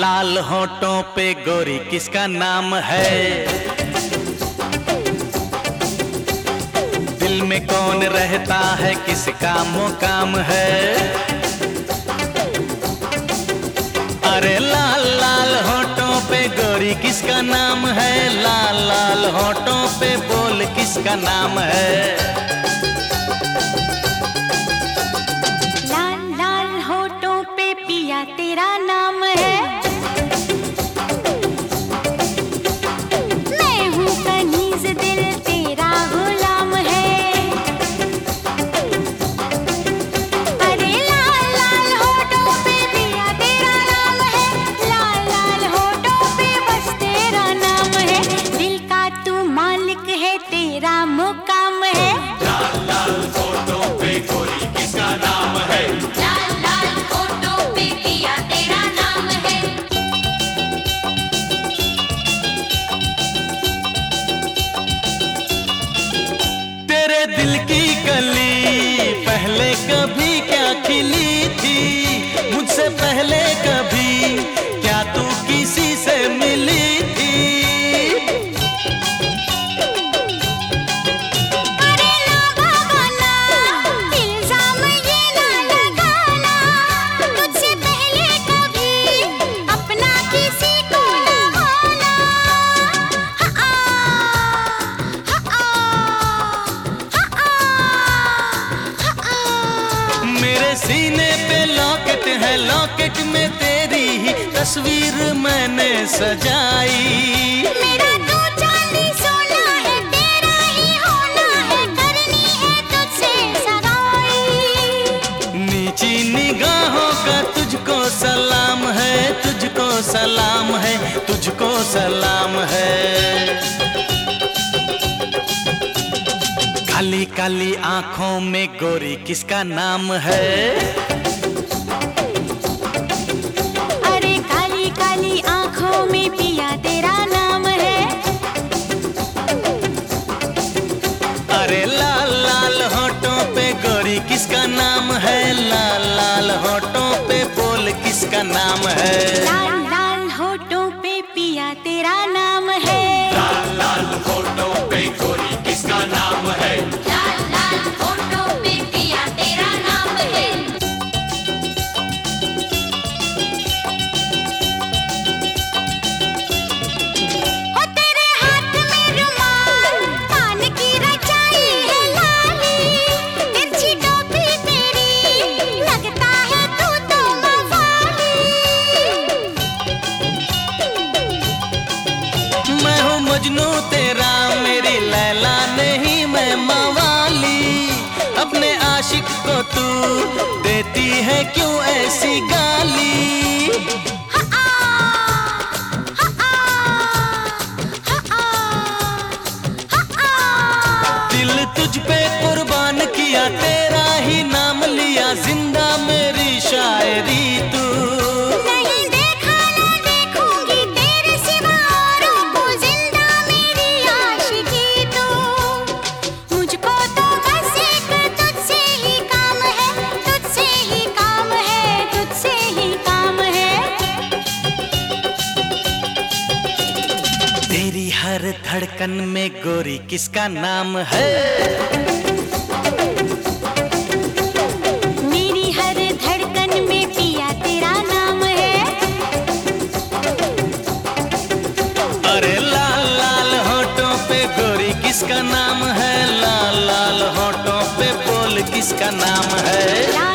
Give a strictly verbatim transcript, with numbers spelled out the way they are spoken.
लाल होठों पे गोरी किसका नाम है? दिल में कौन रहता है, किसका मुकाम है? अरे लाल लाल होठों पे गोरी किसका नाम है? लाल लाल होठों पे बोल किसका नाम है? लाल लाल होठों पे पिया तेरा नाम है। मैं हूँ कनीज़, दिल तेरा गुलाम है। अरे लाल लाल होठों पे पिया तेरा नाम है। लाल लाल होठों पे बस तेरा नाम है। दिल का तू मालिक है, तेरा मुकाम है। लाल लाल होठों पे गोरी किसका नाम है? लाल लाल होठों पे पिया तेरा नाम है। तेरे दिल की कली पहले कभी क्या खिली थी? मुझसे पहले कभी क्या तू किसी से मिली थी? अरे ना बाबा ना, इल्जाम ये ना लगाना। तुझसे पहले कभी अपना किसी को ना माना। हा हा हा मेरे सीने पे लॉकेट है, लॉकेट में तेरी ही तस्वीर मैंने सजाई। मेरा तू चांदी सोना है, तेरा ही होना है। करनी है तुझसे सगाई। नीची निगाहों का तुझको सलाम है, तुझको सलाम है, तुझको सलाम है। काली काली आंखों में गोरी किसका नाम है? अरे काली काली आंखों में पिया तेरा नाम है। अरे लाल लाल होठों पे गोरी किसका नाम है? लाल लाल होठों पे बोल किसका नाम है? लाल लाल होठों पे पिया तेरा नाम है। लाल लाल होठों पे गोरी किसका नाम है? लाल लाल होठों पे पिया तेरा नाम है। ओ तेरे हाथ में रुमाल, पान की रचाई है लाली। तिरछी टोपी तेरी, लगता है तू तो मवाली। मैं हूँ मजनू तेरा, मेरी लैला नहीं मैं मवाली। अपने आशिक को तू देती है क्यों ऐसी गाली? हा हा हा दिल तुझ पे कुर्बान किया, तेरा ही नाम लिया, जिंदा मेरी शायरी तू। नहीं देखा ना देखूंगी तेरे सिवा औरों को, जिंदा मेरी आशिकी तू। मुझको तो बस एक तुझसे ही काम है, तुझसे ही काम है, तुझसे ही काम है। तेरी हर धड़कन में गोरी किसका नाम है? मेरी हर धड़कन में पिया तेरा नाम है। अरे लाल लाल होठों पे गोरी किसका नाम है? लाल लाल होठों पे बोल किसका नाम है? लाल